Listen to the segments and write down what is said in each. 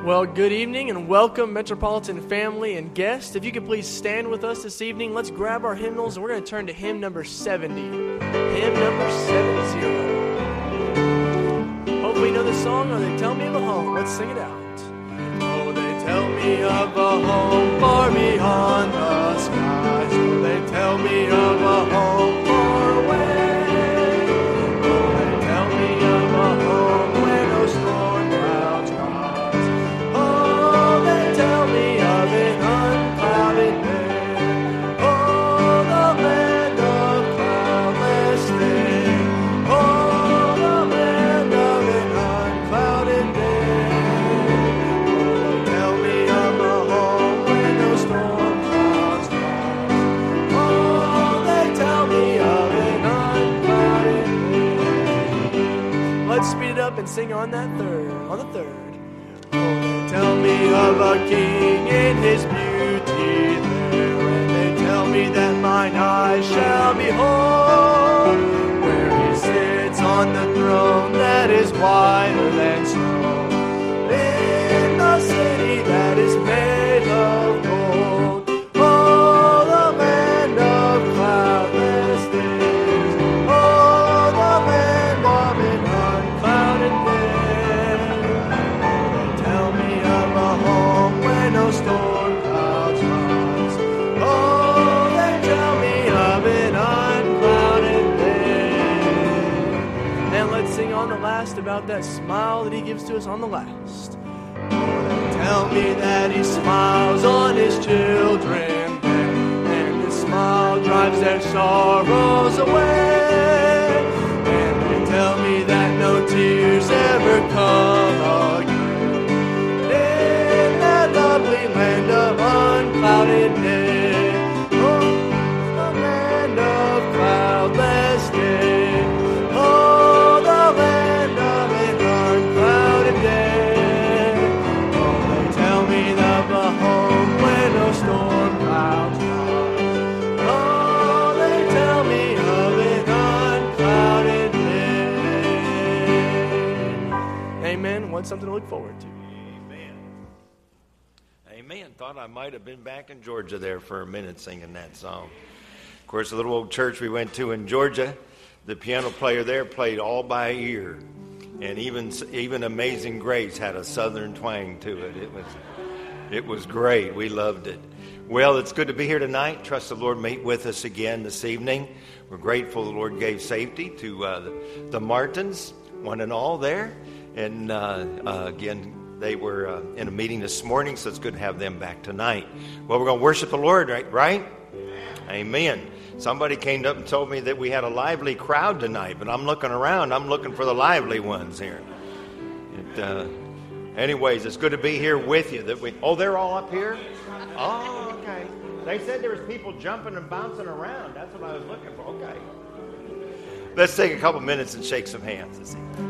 Well, good evening and welcome, Metropolitan family and guests. If you could please stand with us this evening, let's grab our hymnals and we're going to turn to hymn number 70. Hymn number 70. Hopefully you know this song, or They Tell Me of a Home. Let's sing it out. Oh, they tell me of a home far beyond the skies. Oh, they tell me of a home far away. Oh, they tell me of a home where no storm clouds rise. Oh, they tell me of an unclouded day. Oh, the land of cloudless day. Oh, the land of an unclouded day. Tell me of a home where no storm clouds rise. Oh, they tell me of an unclouded day. Let's speed it up and sing on that third, on the third. Oh, they tell me of a king in his beauty there, and they tell me that mine eyes shall behold, where he sits on the throne that is whiter than snow, in the city that is made of gold. Oh, the land of cloudless days. Oh, the land of an unclouded day. They tell me of a home where no storm clouds rise. Oh, they tell me of an unclouded day. And let's sing on the last about that smile that he gives to us on the last. Tell me that he smiles on his children, and his smile drives their sorrows away. And they tell me that no tears ever come again in that lovely land of unclouded day. Oh, the land of cloudless day. Oh, the land of an unclouded day. Tell me of a home where no storm clouds rise. Oh, they tell me of an unclouded day. Amen. What's something to look forward to? Amen. Amen. Thought I might have been back in Georgia there for a minute singing that song. Of course, the little old church we went to in Georgia, the piano player there played all by ear. And even Amazing Grace had a southern twang to it. It was great. We loved it. Well, it's good to be here tonight. Trust the Lord meet with us again this evening. We're grateful the Lord gave safety to the Martins, one and all there. And again, they were in a meeting this morning, so it's good to have them back tonight. Well, we're going to worship the Lord, right? Amen. Somebody came up and told me that we had a lively crowd tonight, but I'm looking around. I'm looking for the lively ones here. Anyways, it's good to be here with you. They're all up here? Oh, okay. They said there was people jumping and bouncing around. That's what I was looking for. Okay. Let's take a couple minutes and shake some hands this evening.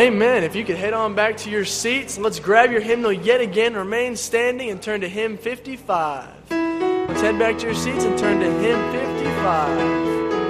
amen. If you could head on back to your seats, let's grab your hymnal yet again, remain standing, and turn to hymn 55. Let's head back to your seats and turn to hymn 55.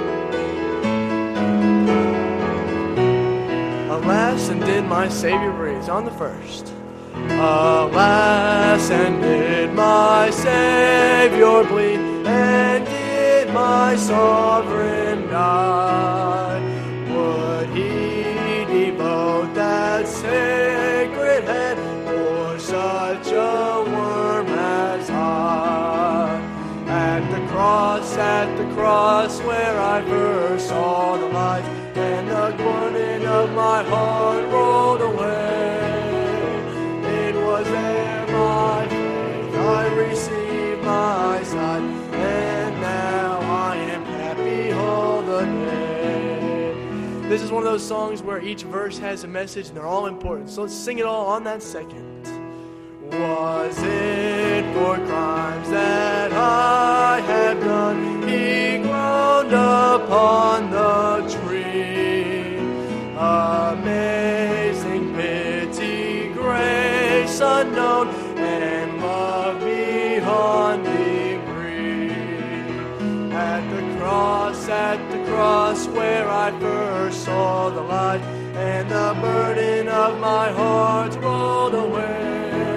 Alas, and did my Savior breathe on the first. Alas, and did my Savior bleed, and did my Sovereign die? Would he devote that sacred head for such a worm as I? At the cross where I first saw the light, and the burden of my heart rolled away. It was there by faith I received my sight, and now I am happy all the day. This is one of those songs where each verse has a message and they're all important. So let's sing it all on that second. Was it for crimes that I had done, he groaned upon the tree? Amazing pity, grace unknown, and love beyond degree. At the cross where I first saw the light, and the burden of my heart rolled away.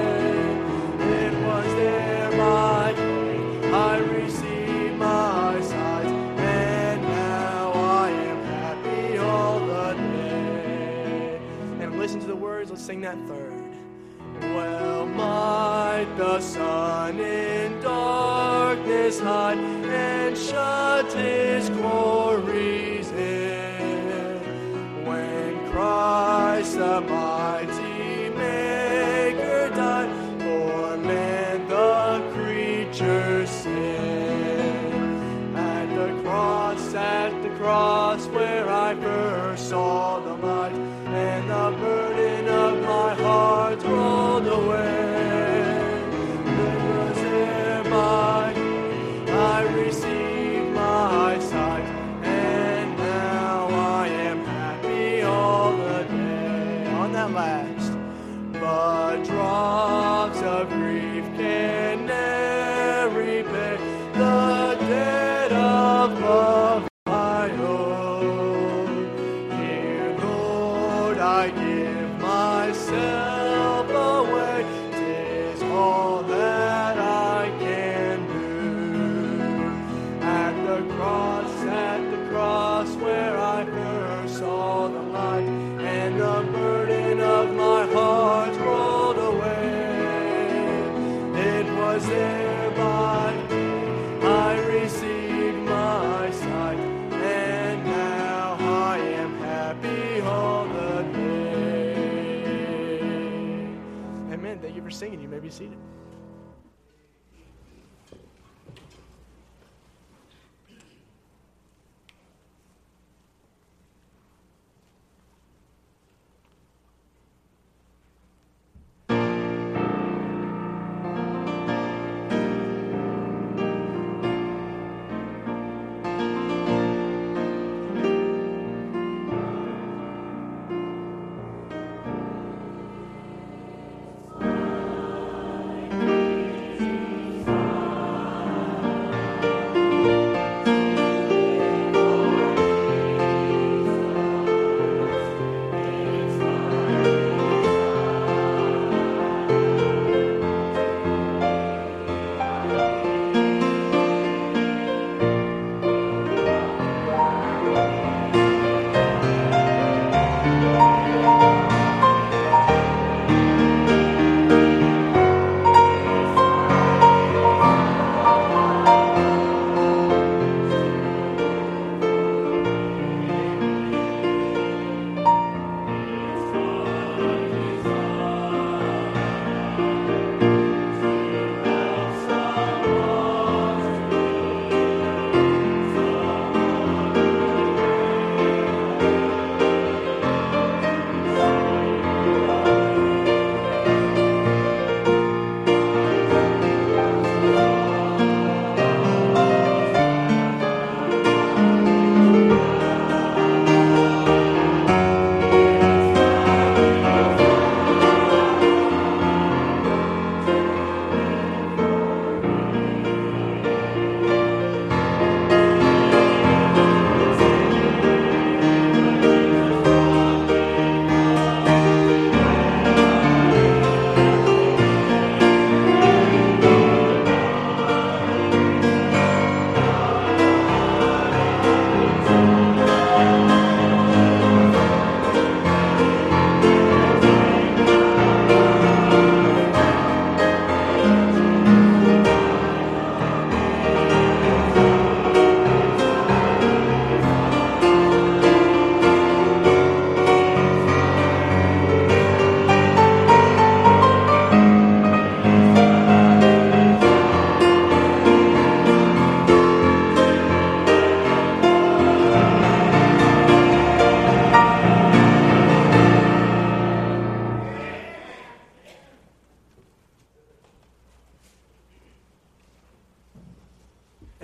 By faith I received my sight, and now I am happy all the day. And listen to the words, let's sing that third. Well might the sun in darkness hide, and shut his glories in, when Christ the mighty Maker died for man the creature's sin. At the cross where I first saw the light, and the burden of my heart rolled away. It was there by faith I received my sight, and now I am happy all the day. On that last, but drops of grief can never repay the debt of love I owe. Here, Lord, I give myself away. 'Tis all that I can do. At the cross where I first saw the light, and the burden of my heart rolled away. It was there by faith I received my sight, and now I am happy all the day. Amen. Thank you for singing. You may be seated.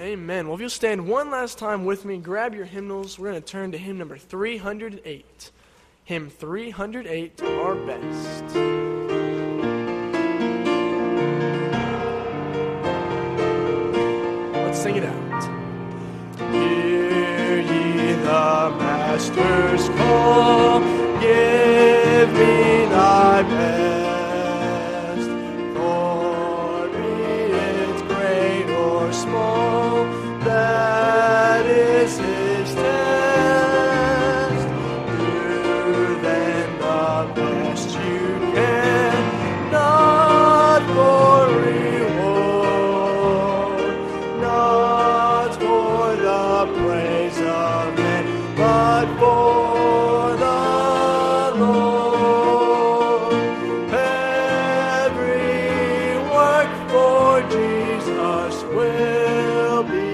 Amen. Well, if you'll stand one last time with me, grab your hymnals. We're going to turn to hymn number 308. Hymn 308, Our Best. Let's sing it out. Hear ye the Master's call, give me thy best. For be it great or small, that is his test. Do then the best you can, not for reward, not for the praise of men, but for the Lord. Every work for Jesus will be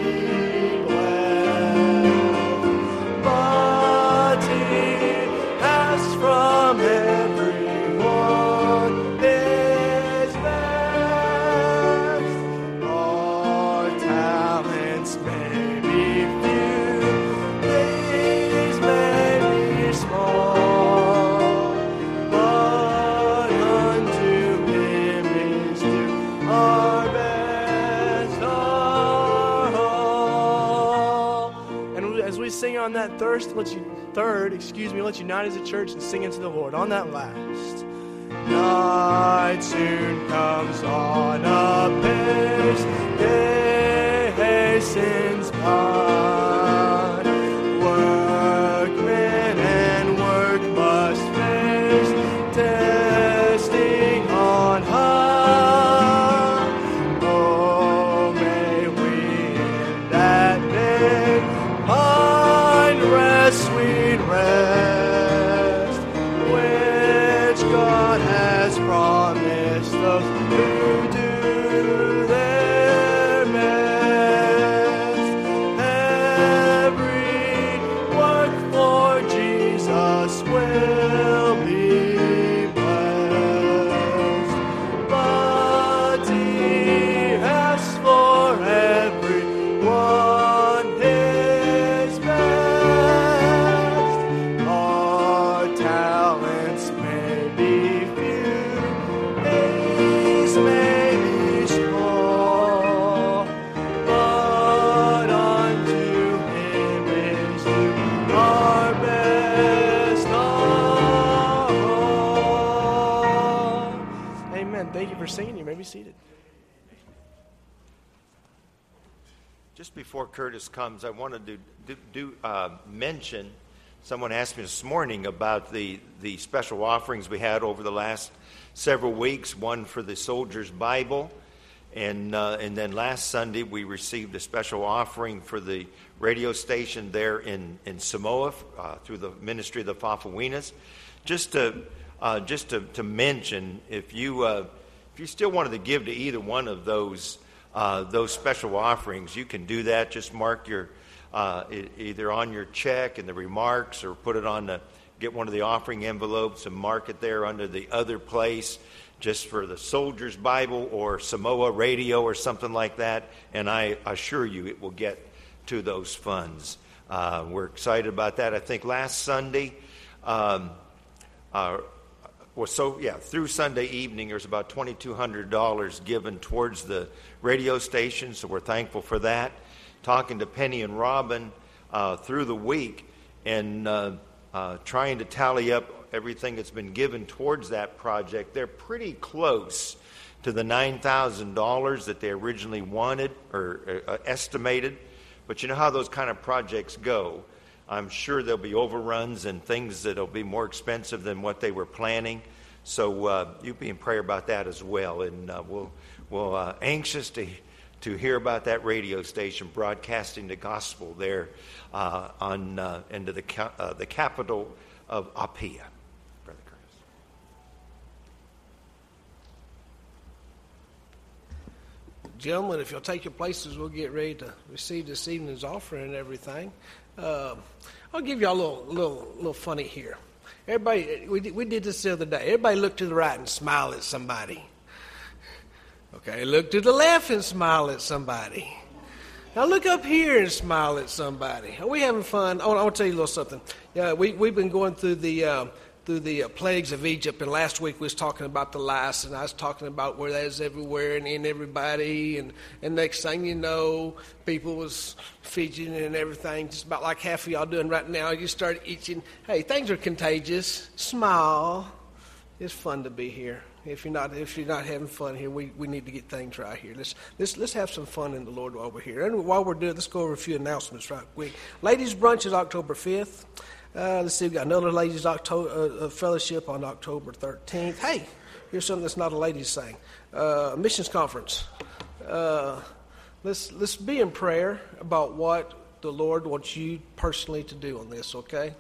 blessed, but he asks from everyone his best. Our talents may be few, these may be small, but unto him is due our best, our all. And as we sing on that let's unite as a church and sing into the Lord on that last. Night soon comes on apace, day hastens by. Workmen and work must face, testing on high. Oh, may we in that day find rest, sweet rest, which God has promised those who do their best. Every work for Jesus will be blessed, but he asks for everyone his best. Our talents may be few, these may be small, but unto him is due our best, our all. Amen. Thank you for singing. You may be seated. Just before Curtis comes, I wanted to mention, someone asked me this morning about the special offerings we had over the last several weeks, one for the Soldier's Bible, and then last Sunday we received a special offering for the radio station there in Samoa through the ministry of the Fafawinas. Just to mention, if you still wanted to give to either one of those special offerings, you can do that. Just mark your either on your check in the remarks, or put it on get one of the offering envelopes and mark it there under the other place, just for the Soldier's Bible or Samoa Radio or something like that. And I assure you it will get to those funds. We're excited about that. I think last Sunday, through Sunday evening, there's about $2,200 given towards the radio station, so we're thankful for that. Talking to Penny and Robin through the week and trying to tally up everything that's been given towards that project. They're pretty close to the $9,000 that they originally wanted or estimated. But you know how those kind of projects go. I'm sure there'll be overruns and things that'll be more expensive than what they were planning. So you be in prayer about that as well. And we'll anxious to hear about that radio station broadcasting the gospel there into the capital of Apia. Brother Curtis. Gentlemen, if you'll take your places, we'll get ready to receive this evening's offering and everything. I'll give you a little funny here. Everybody, we did this the other day. Everybody look to the right and smile at somebody. Okay, look to the left and smile at somebody. Now look up here and smile at somebody. Are we having fun? I want to tell you a little something. Yeah, we've been going through the plagues of Egypt, and last week we was talking about the lice, and I was talking about where that is everywhere and in everybody, and next thing you know, people was fidgeting and everything, just about like half of y'all doing right now. You start itching. Hey, things are contagious. Smile. It's fun to be here. If you're not having fun here, we need to get things right here. Let's have some fun in the Lord while we're here. And while we're doing it, let's go over a few announcements right quick. Ladies' brunch is October 5th. Let's see, we've got another ladies' fellowship on October 13th. Hey, here's something that's not a ladies' thing. Missions conference. Let's be in prayer about what the Lord wants you personally to do on this. Okay,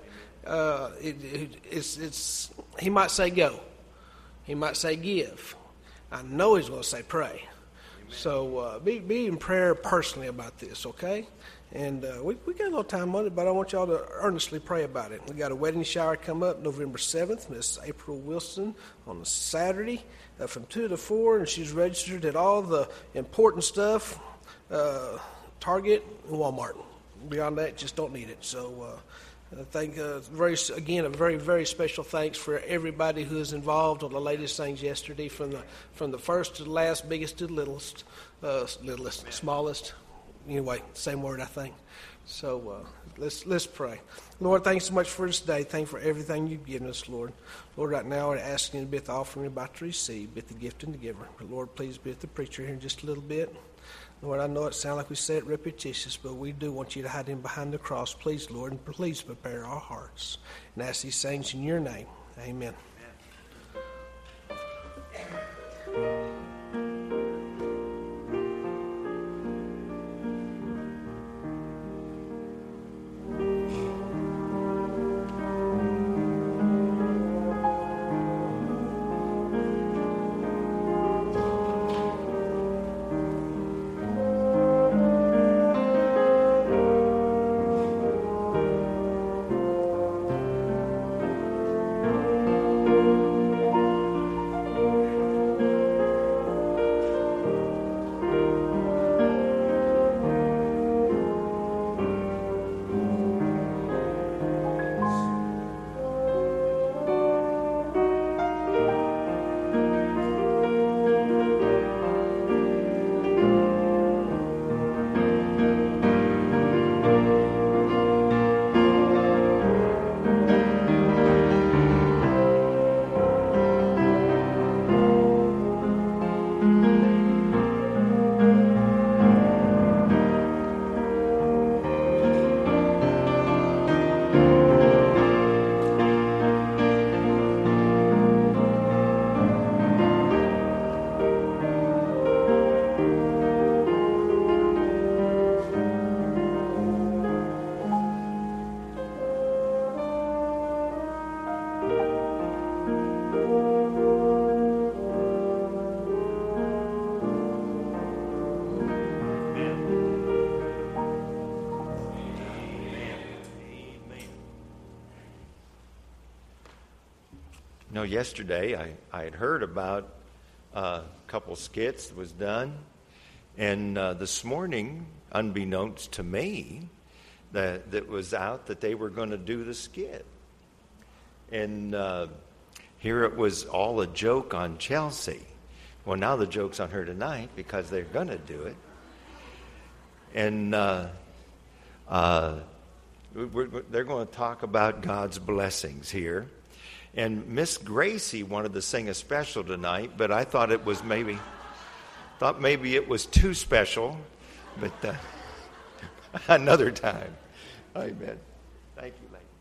He might say go. He might say give. I know He's going to say pray. Amen. So be in prayer personally about this, okay? And we got a little time on it, but I want y'all to earnestly pray about it. We got a wedding shower come up November 7th. Miss April Wilson on a Saturday from 2 to 4, and she's registered at all the important stuff, Target and Walmart. Beyond that, just don't need it. So I think, a very, very special thanks for everybody who is involved on the latest things yesterday, from the first to the last, biggest to the littlest, smallest. Anyway, same word, I think. So let's pray. Lord, thanks so much for this day. Thanks for everything you've given us, Lord. Lord, right now we're asking you to be at the offering we're about to receive, be at the gift and the giver. But Lord, please be at the preacher here in just a little bit. Lord, I know it sounds like we say it repetitious, but we do want you to hide him behind the cross. Please, Lord, and please prepare our hearts. And ask these things in your name. Amen. Yesterday I had heard about a couple skits that was done, and this morning, unbeknownst to me, that was out that they were going to do the skit. And here it was all a joke on Chelsea. Well, now the joke's on her tonight because they're going to do it. And they're going to talk about God's blessings here. And Miss Gracie wanted to sing a special tonight, but I thought maybe it was too special, but another time. Amen. Thank you, lady.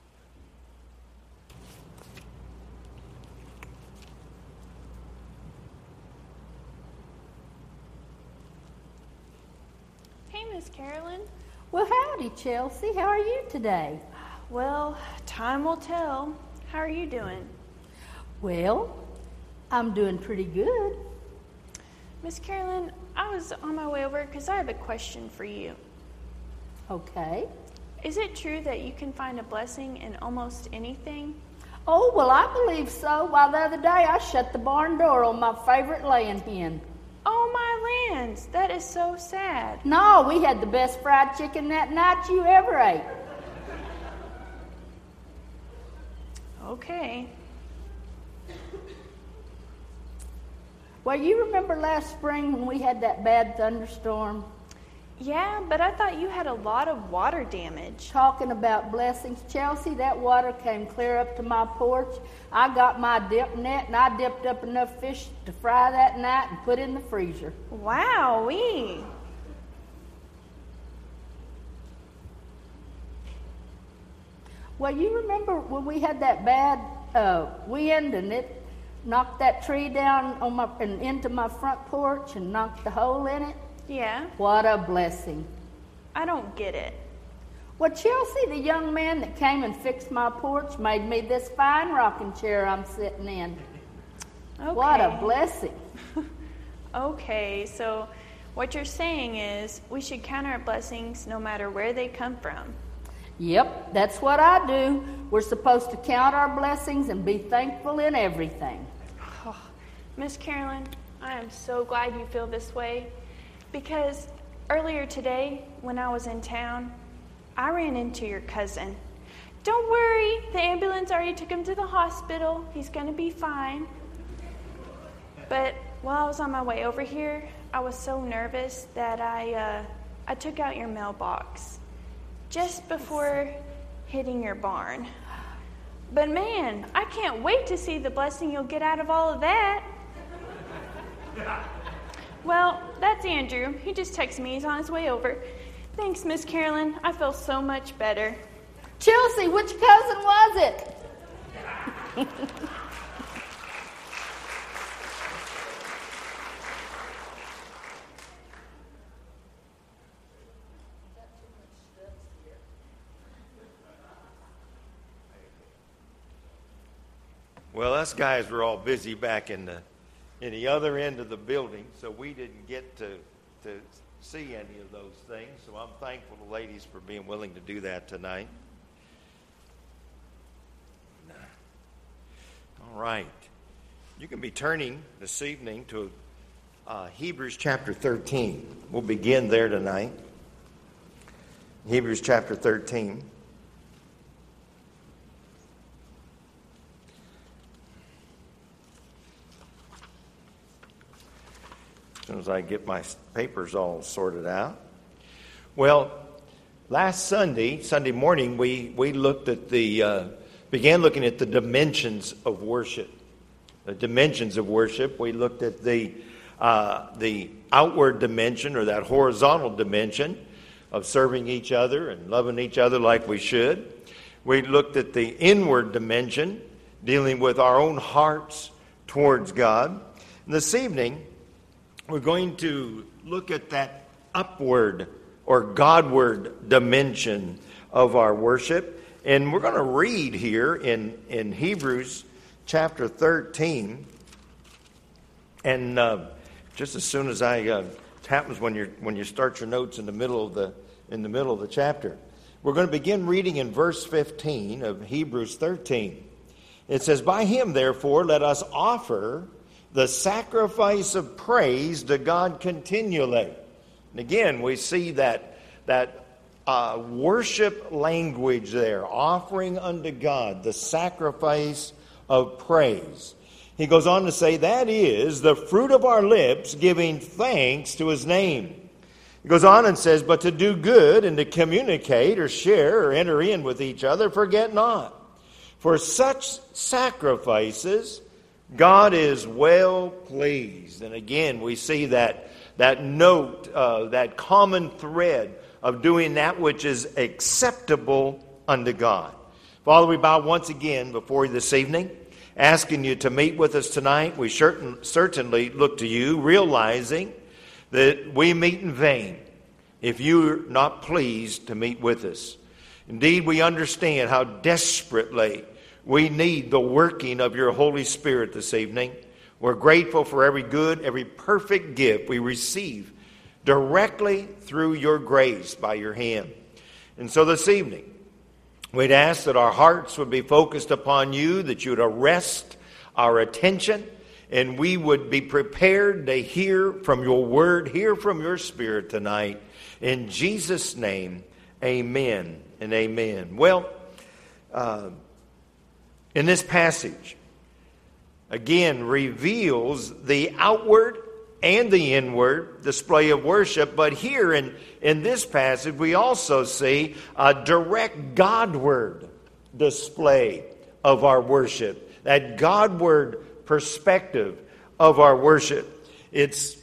Hey, Miss Carolyn. Well, howdy, Chelsea. How are you today? Well, time will tell. How are you doing? Well, I'm doing pretty good. Miss Carolyn, I was on my way over because I have a question for you. Okay. Is it true that you can find a blessing in almost anything? Oh, well, I believe so. Why, the other day I shut the barn door on my favorite laying hen. Oh, my lands. That is so sad. No, we had the best fried chicken that night you ever ate. Okay. Well, you remember last spring when we had that bad thunderstorm? Yeah, but I thought you had a lot of water damage. Talking about blessings, Chelsea, that water came clear up to my porch. I got my dip net and I dipped up enough fish to fry that night and put in the freezer. Wowee. Well, you remember when we had that bad wind and it knocked that tree down on and into my front porch and knocked the hole in it? Yeah, What a blessing. I don't get it. Well, Chelsea, the young man that came and fixed my porch, made me this fine rocking chair I'm sitting in. Okay. What a blessing. Okay, so what you're saying is we should count our blessings no matter where they come from. Yep, that's what I do. We're supposed to count our blessings and be thankful in everything. Oh, Miss Carolyn, I am so glad you feel this way because earlier today when I was in town, I ran into your cousin. Don't worry, the ambulance already took him to the hospital. He's going to be fine. But while I was on my way over here, I was so nervous that I took out your mailbox just before hitting your barn. But man, I can't wait to see the blessing you'll get out of all of that. Well, that's Andrew. He just texted me. He's on his way over. Thanks, Miss Carolyn. I feel so much better. Chelsea, which cousin was it? Well, us guys were all busy back in the other end of the building, so we didn't get to see any of those things. So I'm thankful to ladies for being willing to do that tonight. All right. You can be turning this evening to Hebrews chapter 13. We'll begin there tonight. Hebrews chapter 13. As soon as I get my papers all sorted out. Well, last Sunday morning, we looked at began looking at the dimensions of worship. The dimensions of worship. We looked at the outward dimension, or that horizontal dimension of serving each other and loving each other like we should. We looked at the inward dimension, dealing with our own hearts towards God. And this evening, we're going to look at that upward or Godward dimension of our worship. And we're going to read here in Hebrews chapter 13. And just as soon as it happens when you start your notes in the middle of the chapter. We're going to begin reading in verse 15 of Hebrews 13. It says, "By him, therefore, let us offer the sacrifice of praise to God continually." And again, we see that worship language there, offering unto God the sacrifice of praise. He goes on to say, that is the fruit of our lips, giving thanks to his name. He goes on and says, but to do good and to communicate or share or enter in with each other, forget not. For such sacrifices God is well pleased. And again, we see that note, that common thread of doing that which is acceptable unto God. Father, we bow once again before you this evening, asking you to meet with us tonight. We certainly look to you, realizing that we meet in vain if you're not pleased to meet with us. Indeed, we understand how desperately we need the working of your Holy Spirit this evening. We're grateful for every good, every perfect gift we receive directly through your grace by your hand. And so this evening, we'd ask that our hearts would be focused upon you, that you would arrest our attention, and we would be prepared to hear from your word, hear from your spirit tonight. In Jesus' name, amen and amen. Well, in this passage, again, reveals the outward and the inward display of worship. But here in this passage, we also see a direct Godward display of our worship. That Godward perspective of our worship. It's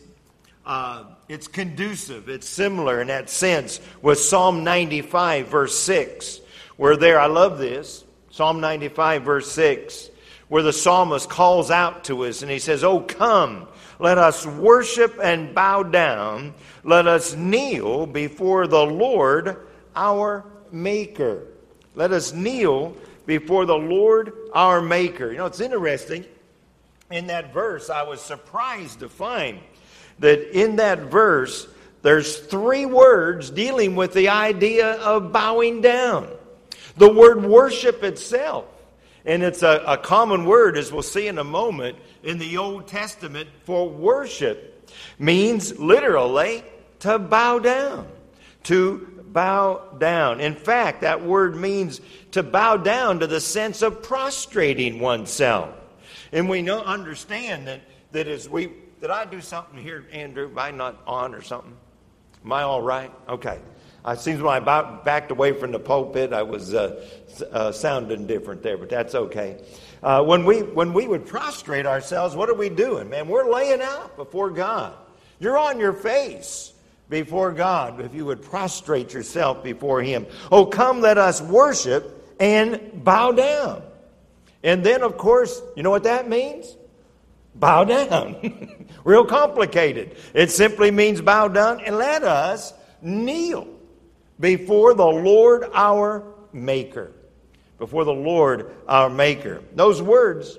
conducive. It's similar in that sense with Psalm 95, verse 6. Where there, I love this, Psalm 95, verse 6, where the psalmist calls out to us and he says, "Oh, come, let us worship and bow down. Let us kneel before the Lord our Maker." Let us kneel before the Lord our Maker. You know, it's interesting. In that verse, I was surprised to find that in that verse, there's 3 words dealing with the idea of bowing down. The word worship itself, and it's a common word, as we'll see in a moment, in the Old Testament for worship, means literally to bow down. To bow down. In fact, that word means to bow down to the sense of prostrating oneself. And we understand that as we... Did I do something here, Andrew? Am I not on or something? Am I all right? Okay. It seems when I backed away from the pulpit, I was sounding different there, but that's okay. When we would prostrate ourselves, what are we doing, man? We're laying out before God. You're on your face before God if you would prostrate yourself before Him. Oh, come, let us worship and bow down. And then, of course, you know what that means? Bow down. Real complicated. It simply means bow down and let us kneel before the Lord our Maker. Before the Lord our Maker. Those words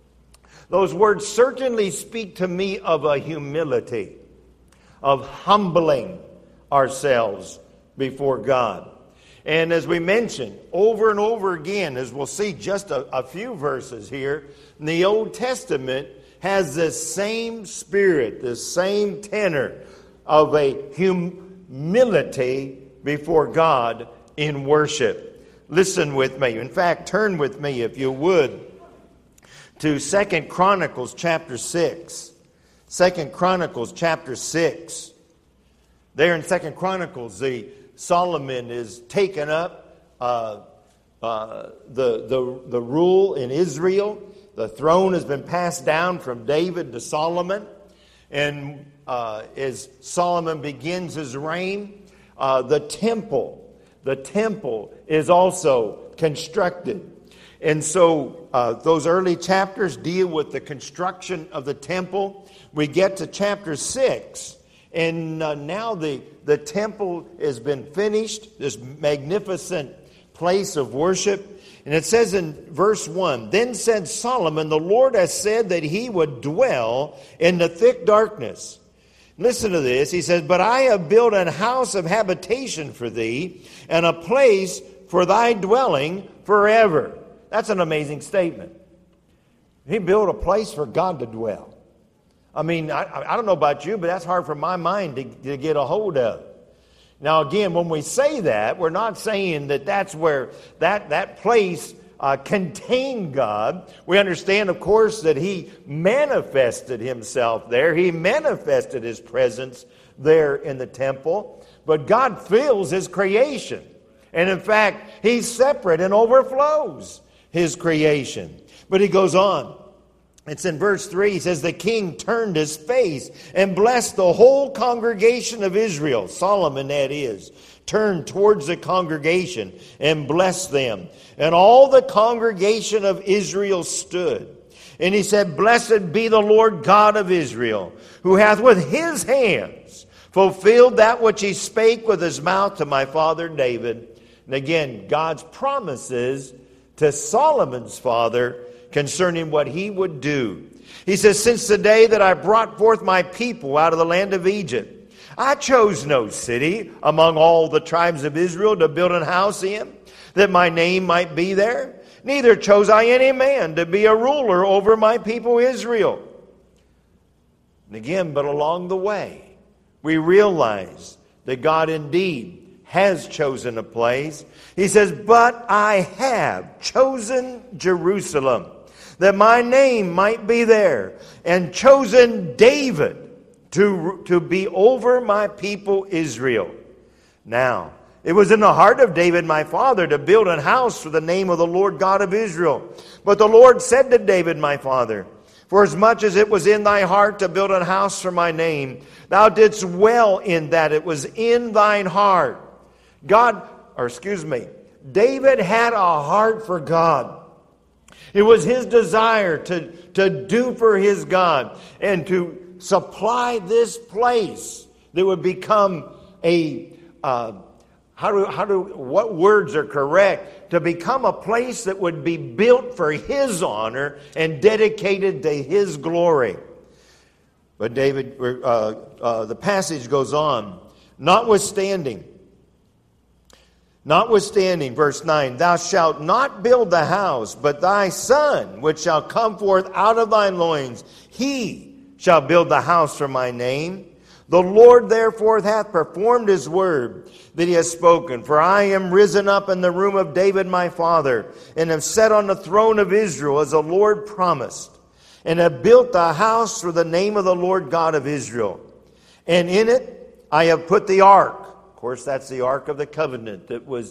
certainly speak to me of a humility, of humbling ourselves before God. And as we mentioned, over and over again, as we'll see just a few verses here, in the Old Testament has this same spirit, this same tenor of a humility before God in worship. Listen with me. In fact, turn with me, if you would, to 2 Chronicles chapter 6. 2 Chronicles chapter 6. There in 2 Chronicles, Solomon is taken up the rule in Israel. The throne has been passed down from David to Solomon. And as Solomon begins his reign, the temple is also constructed. And so those early chapters deal with the construction of the temple. We get to chapter 6, and now the temple has been finished, this magnificent place of worship. And it says in verse 1, "Then said Solomon, the Lord has said that he would dwell in the thick darkness." Listen to this. He says, "But I have built an house of habitation for thee, and a place for thy dwelling forever." That's an amazing statement. He built a place for God to dwell. I mean, I don't know about you, but that's hard for my mind to get a hold of. Now, again, when we say that, we're not saying that that's where that place contained God. We understand, of course, that He manifested Himself there. He manifested His presence there in the temple. But God fills His creation. And in fact, He's separate and overflows His creation. But He goes on. It's in verse 3. He says, "The king turned his face and blessed the whole congregation of Israel." Solomon, that is, turned towards the congregation and blessed them. And all the congregation of Israel stood. And he said, "Blessed be the Lord God of Israel, who hath with His hands fulfilled that which He spake with His mouth to my father David." And again, God's promises to Solomon's father concerning what he would do. He says, "Since the day that I brought forth my people out of the land of Egypt, I chose no city among all the tribes of Israel to build an house in, that my name might be there. Neither chose I any man to be a ruler over my people Israel. And again, but along the way, we realize that God indeed has chosen a place. He says, but I have chosen Jerusalem, that my name might be there, and chosen David to be over my people Israel. Now, it was in the heart of David my father to build an house for the name of the Lord God of Israel. But the Lord said to David my father, for as much as it was in thy heart to build an house for my name, thou didst well in that it was in thine heart. David had a heart for God. It was his desire to do for his God and to supply this place that would become what words are correct? To become a place that would be built for his honor and dedicated to his glory. But David, the passage goes on. Notwithstanding, verse 9, thou shalt not build the house, but thy son, which shall come forth out of thy loins, he shall build the house for my name. The Lord therefore hath performed his word that he has spoken. For I am risen up in the room of David my father, and am set on the throne of Israel, as the Lord promised, and have built the house for the name of the Lord God of Israel. And in it I have put the ark. Of course, that's the ark of the covenant that would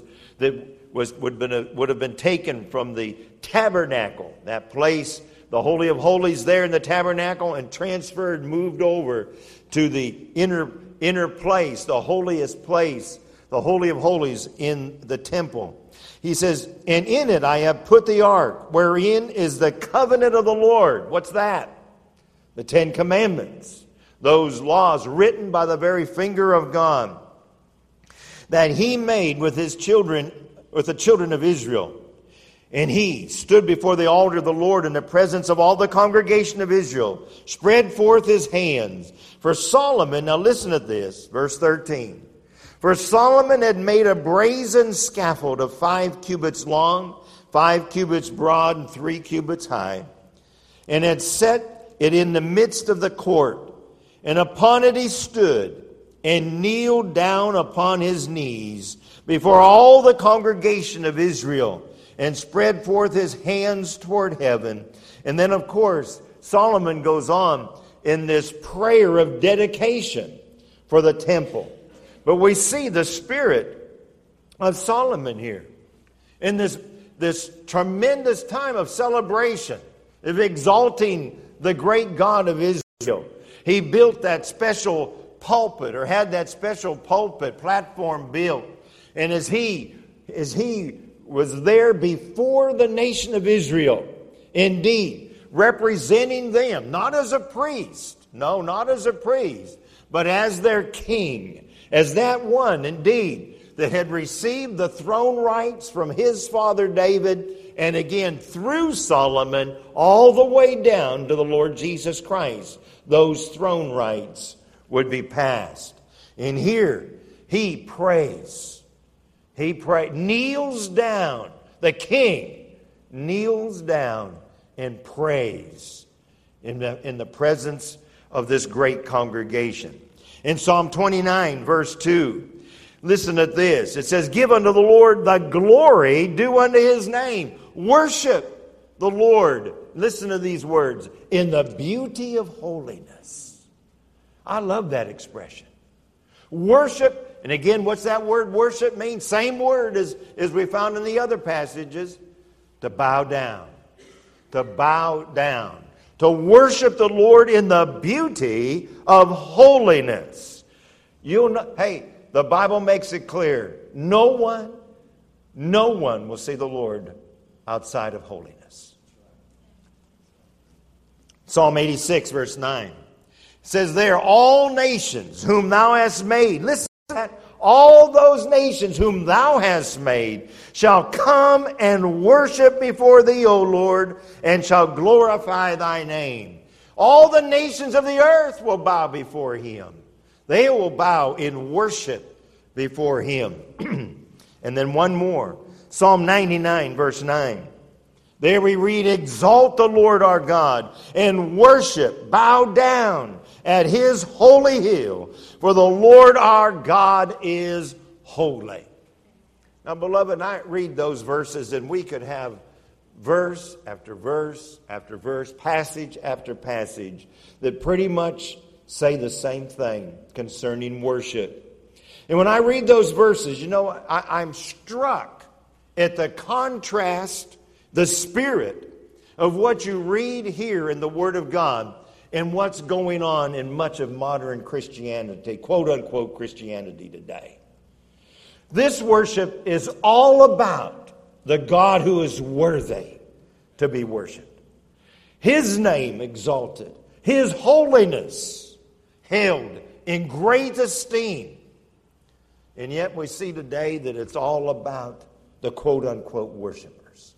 have been taken from the tabernacle, that place, the Holy of Holies there in the tabernacle, and transferred, moved over to the inner place, the holiest place, the Holy of Holies in the temple. He says, and in it I have put the ark, wherein is the covenant of the Lord. What's that? The Ten Commandments. Those laws written by the very finger of God, that he made with his children, with the children of Israel. And he stood before the altar of the Lord in the presence of all the congregation of Israel, spread forth his hands. For Solomon, now listen to this, verse 13. For Solomon had made a brazen scaffold of 5 cubits long, 5 cubits broad, and 3 cubits high, and had set it in the midst of the court. And upon it he stood, and kneeled down upon his knees before all the congregation of Israel, and spread forth his hands toward heaven. And then, of course, Solomon goes on in this prayer of dedication for the temple. But we see the spirit of Solomon here in this tremendous time of celebration, of exalting the great God of Israel. He built that special pulpit, or had that special pulpit platform built. And as he was there before the nation of Israel, indeed, representing them, not as a priest, no, not as a priest, but as their king, as that one, indeed, that had received the throne rights from his father David, and again, through Solomon, all the way down to the Lord Jesus Christ, those throne rights would be passed. And here, he prays. He kneels down. The king kneels down and prays in the presence of this great congregation. In Psalm 29, verse 2, listen to this. It says, give unto the Lord the glory due unto his name. Worship the Lord. Listen to these words. In the beauty of holiness. I love that expression. Worship. And again, what's that word worship mean? Same word as we found in the other passages. To bow down. To bow down. To worship the Lord in the beauty of holiness. Hey, the Bible makes it clear. No one will see the Lord outside of holiness. Psalm 86, verse 9. Says there, all nations whom thou hast made. Listen. That all those nations whom thou hast made shall come and worship before thee, O Lord, and shall glorify thy name. All the nations of the earth will bow before him. They will bow in worship before him. And then one more. Psalm 99, verse 9. There we read, exalt the Lord our God and worship, bow down at his holy hill, for the Lord our God is holy. Now, beloved, I read those verses and we could have verse after verse after verse, passage after passage that pretty much say the same thing concerning worship. And when I read those verses, you know, I'm struck at the contrast, the spirit of what you read here in the Word of God and what's going on in much of modern Christianity, quote-unquote Christianity today. This worship is all about the God who is worthy to be worshiped. His name exalted. His holiness held in great esteem. And yet we see today that it's all about the quote-unquote worshipers.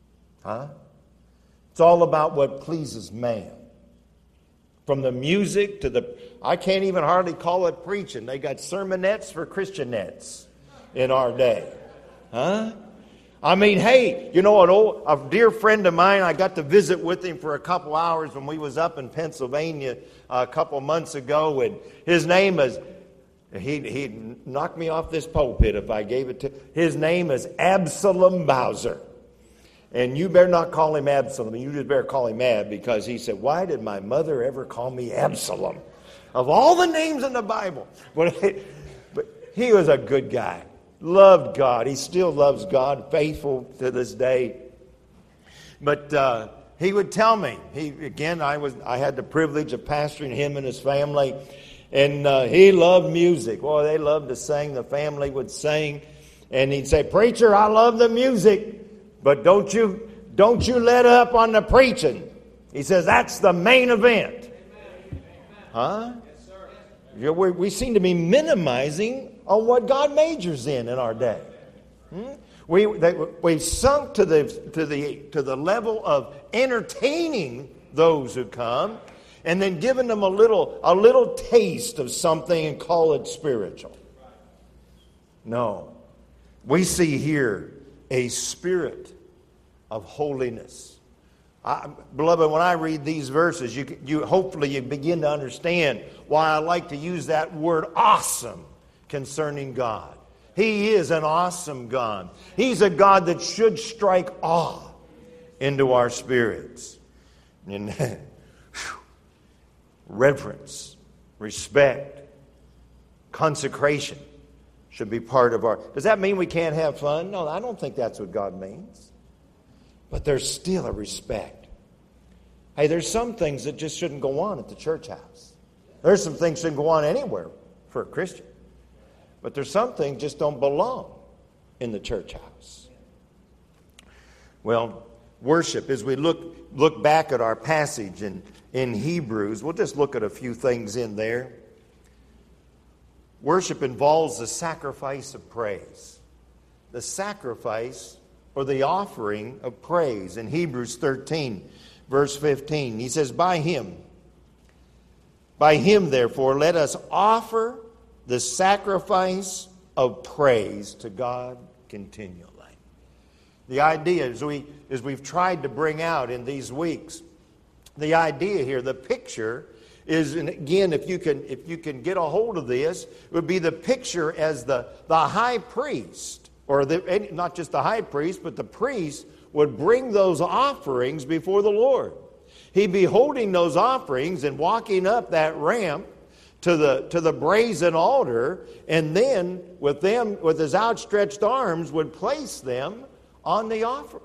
It's all about what pleases man. From the music to the... I can't even hardly call it preaching. They got sermonettes for Christianettes in our day. I mean, hey, you know, a dear friend of mine, I got to visit with him for a couple hours when we was up in Pennsylvania a couple months ago, and his name is... He'd knock me off this pulpit if I gave it to... His name is Absalom Bowser. And you better not call him Absalom. You just better call him Ab, because he said, why did my mother ever call me Absalom? Of all the names in the Bible. But he was a good guy. Loved God. He still loves God. Faithful to this day. But he would tell me. I had the privilege of pastoring him and his family. And he loved music. Boy, they loved to sing. The family would sing. And he'd say, preacher, I love the music. But don't you let up on the preaching. He says that's the main event. Huh? We seem to be minimizing on what God majors in our day. We've sunk to the level of entertaining those who come, and then giving them a little taste of something and call it spiritual. No, we see here a spirit of holiness. Beloved, when I read these verses, you hopefully begin to understand why I like to use that word awesome concerning God. He is an awesome God. He's a God that should strike awe into our spirits. And reverence, respect, consecration should be part of our... Does that mean we can't have fun? No, I don't think that's what God means. But there's still a respect. Hey, there's some things that just shouldn't go on at the church house. There's some things that shouldn't go on anywhere for a Christian. But there's some things just don't belong in the church house. Well, worship, as we look back at our passage in Hebrews, we'll just look at a few things in there. Worship involves the sacrifice of praise. The sacrifice or the offering of praise. In Hebrews 13, verse 15, he says, By him therefore, let us offer the sacrifice of praise to God continually. The idea, as we've tried to bring out in these weeks, the idea here, the picture is, and again, if you can get a hold of this, it would be the picture as the high priest, or not just the high priest, but the priest would bring those offerings before the Lord. He'd be holding those offerings and walking up that ramp to the brazen altar, and then with his outstretched arms would place them on the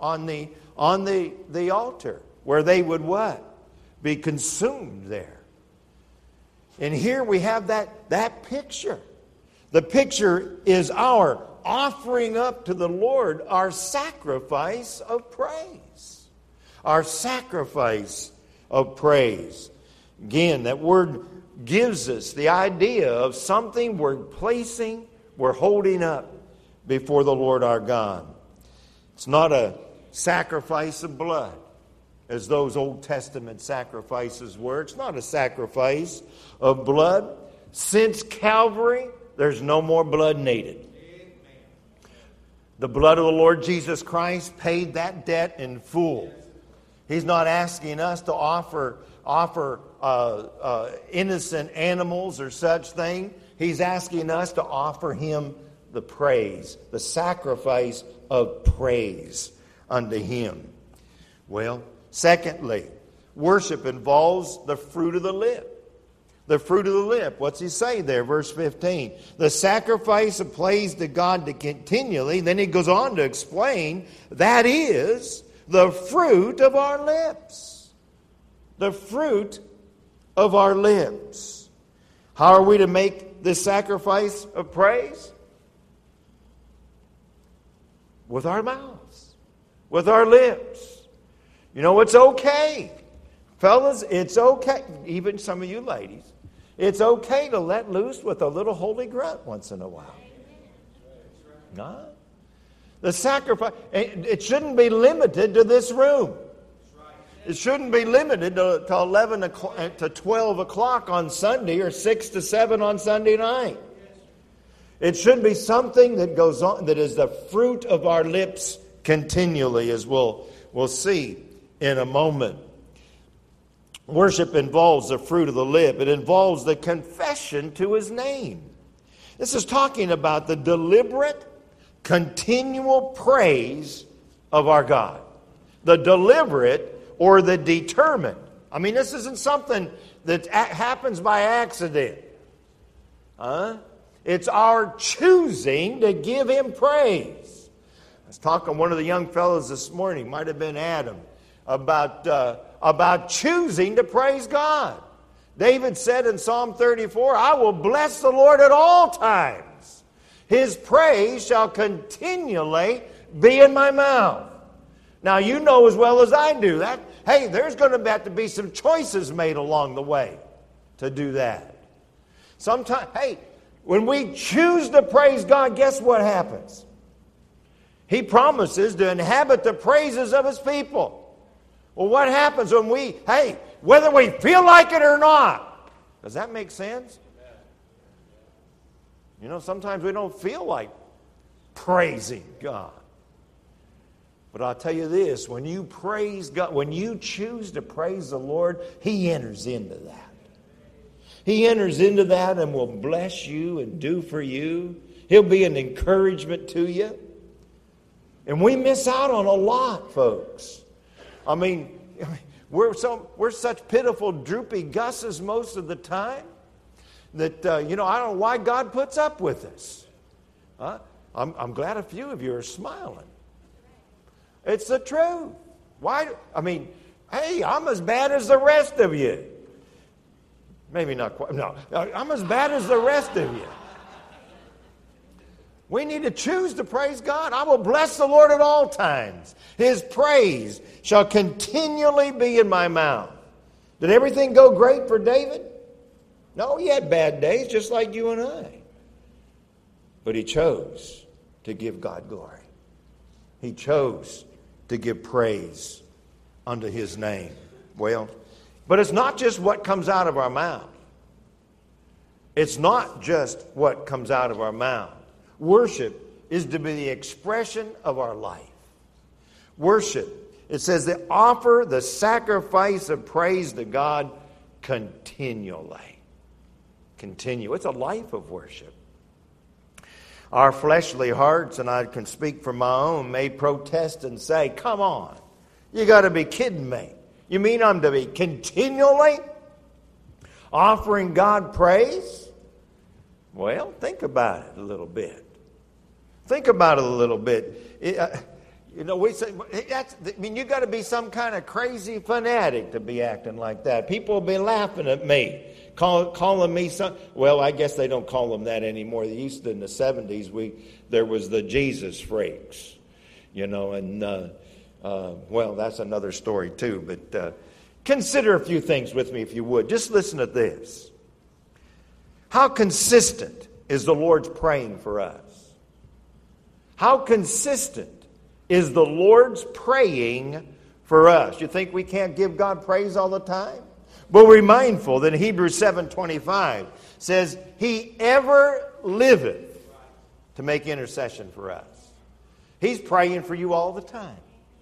altar, where they would what? Be consumed there. And here we have that picture. The picture is our offering up to the Lord our sacrifice of praise. Our sacrifice of praise. Again, that word gives us the idea of something we're holding up before the Lord our God. It's not a sacrifice of blood, as those Old Testament sacrifices were. It's not a sacrifice of blood. Since Calvary, there's no more blood needed. The blood of the Lord Jesus Christ paid that debt in full. He's not asking us to offer innocent animals or such thing. He's asking us to offer Him the praise, the sacrifice of praise unto Him. Well, secondly, worship involves the fruit of the lip. The fruit of the lip. What's he say there? Verse 15. The sacrifice of praise to God to continually. Then he goes on to explain that is the fruit of our lips. The fruit of our lips. How are we to make this sacrifice of praise? With our mouths. With our lips. You know, it's okay. Fellas, it's okay. Even some of you ladies. It's okay to let loose with a little holy grunt once in a while. No? The sacrifice, it shouldn't be limited to this room. It shouldn't be limited to 11 o'clock, to 12 o'clock on Sunday or 6 to 7 on Sunday night. It should be something that goes on, that is the fruit of our lips continually, as we'll see in a moment. Worship involves the fruit of the lip. It involves the confession to His name. This is talking about the deliberate, continual praise of our God. The deliberate or the determined. I mean, this isn't something that happens by accident. It's our choosing to give Him praise. I was talking to one of the young fellows this morning, might have been Adam, about choosing to praise God. David said in Psalm 34, I will bless the Lord at all times. His praise shall continually be in my mouth. Now, you know as well as I do that, hey, there's going to have to be some choices made along the way to do that. Sometimes, hey, when we choose to praise God, guess what happens? He promises to inhabit the praises of His people. Well, what happens when whether we feel like it or not? Does that make sense? You know, sometimes we don't feel like praising God. But I'll tell you this, when you praise God, when you choose to praise the Lord, He enters into that. He enters into that and will bless you and do for you. He'll be an encouragement to you. And we miss out on a lot, folks. I mean, we're such pitiful, droopy gusses most of the time that, I don't know why God puts up with us. I'm glad a few of you are smiling. It's the truth. Why? I mean, hey, I'm as bad as the rest of you. Maybe not quite. No, I'm as bad as the rest of you. We need to choose to praise God. I will bless the Lord at all times. His praise shall continually be in my mouth. Did everything go great for David? No, he had bad days just like you and I. But he chose to give God glory. He chose to give praise unto His name. Well, but it's not just what comes out of our mouth. It's not just what comes out of our mouth. Worship is to be the expression of our life. Worship, it says they offer the sacrifice of praise to God continually. Continue. It's a life of worship. Our fleshly hearts, and I can speak for my own, may protest and say, come on, you got to be kidding me. You mean I'm to be continually offering God praise? Well, think about it a little bit. Think about it a little bit. We say, you got to be some kind of crazy fanatic to be acting like that. People will be laughing at me, calling me some. Well, I guess they don't call them that anymore. They used to in the 70s. There was the Jesus freaks, and that's another story too. But consider a few things with me, if you would. Just listen to this. How consistent is the Lord's praying for us? How consistent is the Lord's praying for us? You think we can't give God praise all the time? But we're mindful that Hebrews 7:25 says, He ever liveth to make intercession for us. He's praying for you all the time.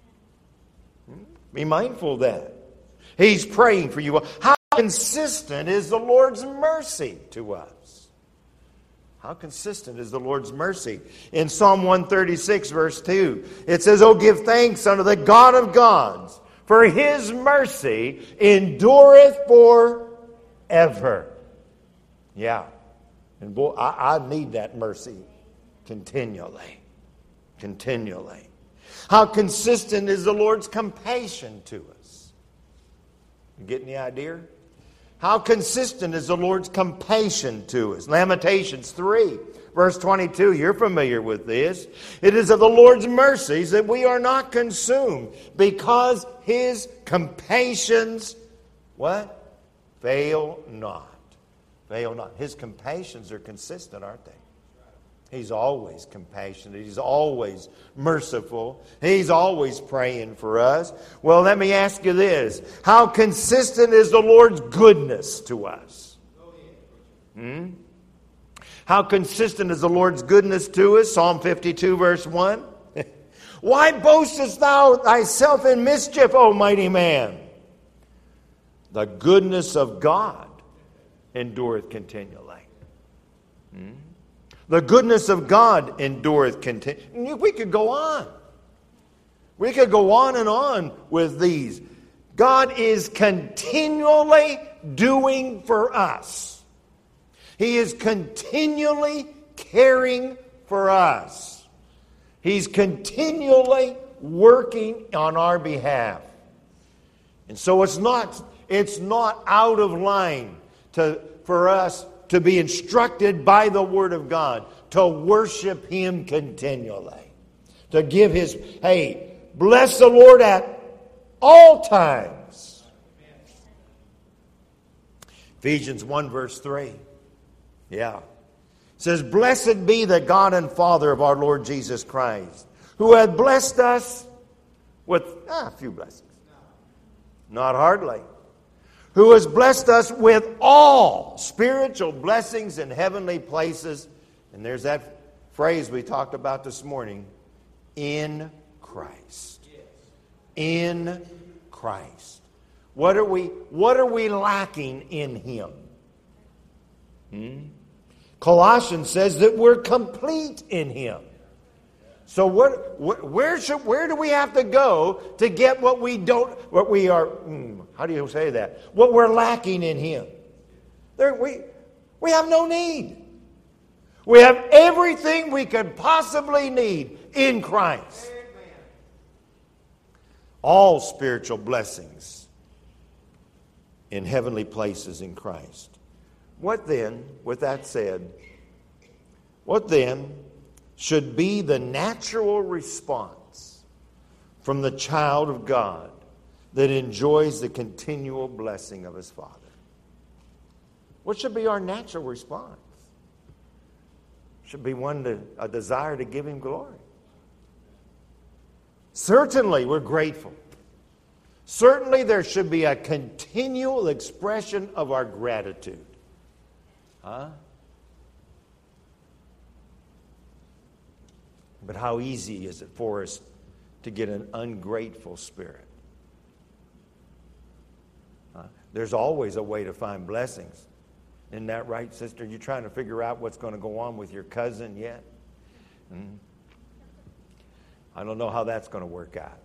Be mindful of that. He's praying for you. How consistent is the Lord's mercy to us? How consistent is the Lord's mercy? In Psalm 136, verse 2, it says, "Oh, give thanks unto the God of gods, for His mercy endureth forever." Yeah. And boy, I need that mercy continually. Continually. How consistent is the Lord's compassion to us? You getting the idea? How consistent is the Lord's compassion to us? Lamentations 3, verse 22. You're familiar with this. "It is of the Lord's mercies that we are not consumed, because His compassions," what? "Fail not." Fail not. His compassions are consistent, aren't they? He's always compassionate. He's always merciful. He's always praying for us. Well, let me ask you this. How consistent is the Lord's goodness to us? How consistent is the Lord's goodness to us? Psalm 52, verse 1. "Why boastest thou thyself in mischief, O mighty man? The goodness of God endureth continually." The goodness of God endureth continually. We could go on. We could go on and on with these. God is continually doing for us. He is continually caring for us. He's continually working on our behalf. And so it's not out of line for us to be instructed by the Word of God to worship Him continually. To give His, hey, bless the Lord at all times. Ephesians 1 verse 3. Yeah. It says, "Blessed be the God and Father of our Lord Jesus Christ, who hath blessed us with a few blessings." Not hardly. "Who has blessed us with all spiritual blessings in heavenly places." And there's that phrase we talked about this morning. In Christ. In Christ. What are we lacking in Him? Colossians says that we're complete in Him. So where do we have to go to get what we are, how do you say that? What we're lacking in Him? We have no need. We have everything we could possibly need in Christ. All spiritual blessings in heavenly places in Christ. What then, with that said, what then should be the natural response from the child of God that enjoys the continual blessing of his Father? What should be our natural response? Should be a desire to give Him glory. Certainly, we're grateful. Certainly, there should be a continual expression of our gratitude. But how easy is it for us to get an ungrateful spirit? There's always a way to find blessings. Isn't that right, sister? You're trying to figure out what's going to go on with your cousin yet? I don't know how that's going to work out.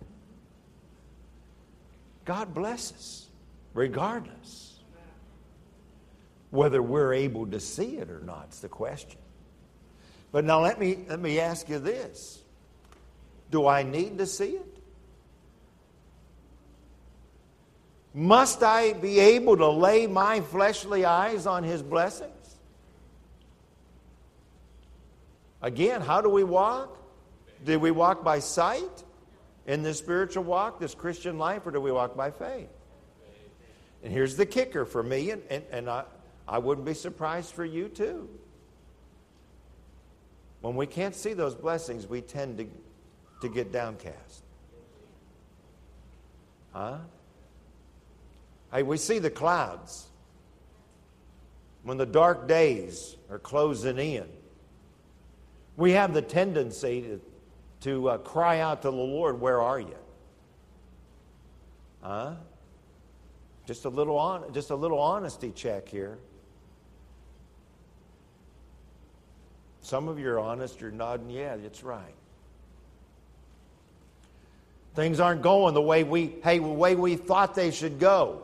God blesses, regardless. Whether we're able to see it or not is the question. But now let me ask you this. Do I need to see it? Must I be able to lay my fleshly eyes on His blessings? Again, how do we walk? Do we walk by sight in this spiritual walk, this Christian life, or do we walk by faith? And here's the kicker for me, and I wouldn't be surprised for you too. When we can't see those blessings, we tend to get downcast. Hey, we see the clouds. When the dark days are closing in, we have the tendency to cry out to the Lord, where are you? Huh? Just a little honesty check here. Some of you are honest, you're nodding, yeah, that's right. Things aren't going the way we thought they should go.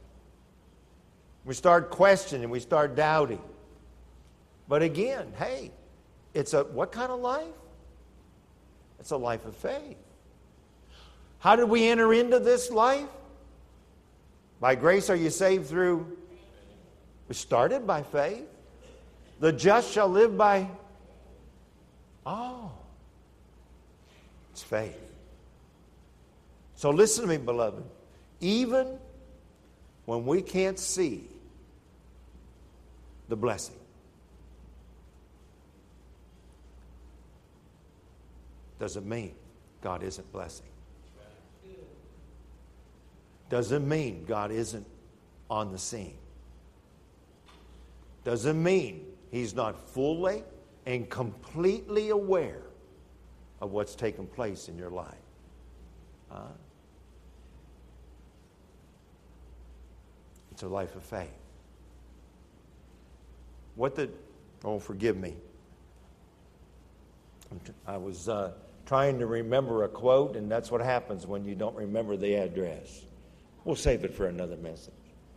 We start questioning, we start doubting. But again, hey, what kind of life? It's a life of faith. How did we enter into this life? By grace are you saved through? We started by faith. The just shall live by... it's faith. So listen to me, beloved. Even when we can't see the blessing, doesn't mean God isn't blessing. Doesn't mean God isn't on the scene. Doesn't mean He's not fully and completely aware of what's taken place in your life. It's a life of faith. Forgive me. I was trying to remember a quote, and that's what happens when you don't remember the address. We'll save it for another message.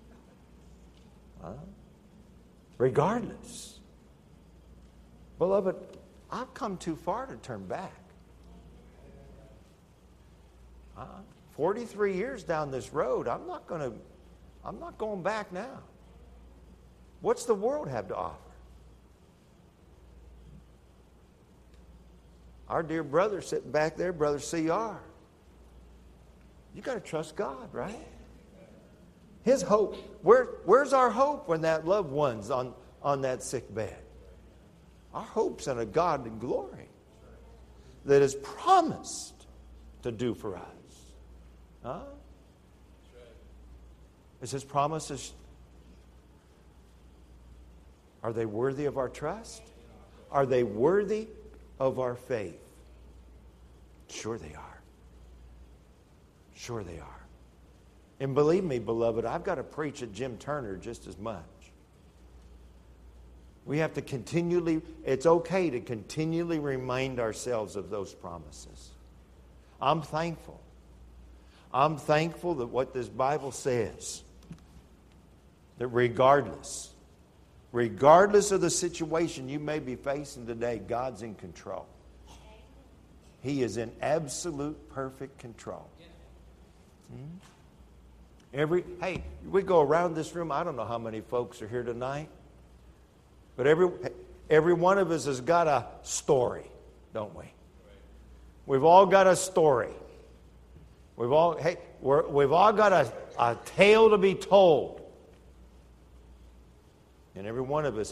Regardless. Beloved, I've come too far to turn back. 43 years down this road, I'm not going back now. What's the world have to offer? Our dear brother sitting back there, Brother C.R. You got to trust God, right? His hope. Where's our hope when that loved one's on that sick bed? Our hope's in a God in glory that is promised to do for us. Huh? Is His promises, are they worthy of our trust? Are they worthy of our faith? Sure they are. Sure they are. And believe me, beloved, I've got to preach at Jim Turner just as much. We have to continually, it's okay to continually remind ourselves of those promises. I'm thankful. I'm thankful that what this Bible says, that regardless of the situation you may be facing today, God's in control. He is in absolute perfect control. We go around this room, I don't know how many folks are here tonight, but every one of us has got a story, don't we? We've all got a story. We've all got a tale to be told. And every one of us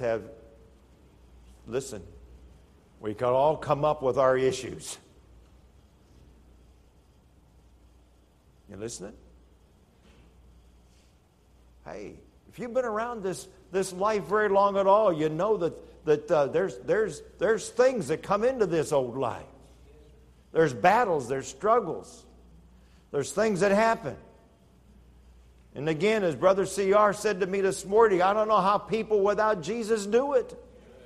we could all come up with our issues. You listening? Hey, if you've been around this life very long at all, you know that there's things that come into this old life. There's battles, there's struggles, there's things that happen. And again, as Brother C.R. said to me this morning, I don't know how people without Jesus do it.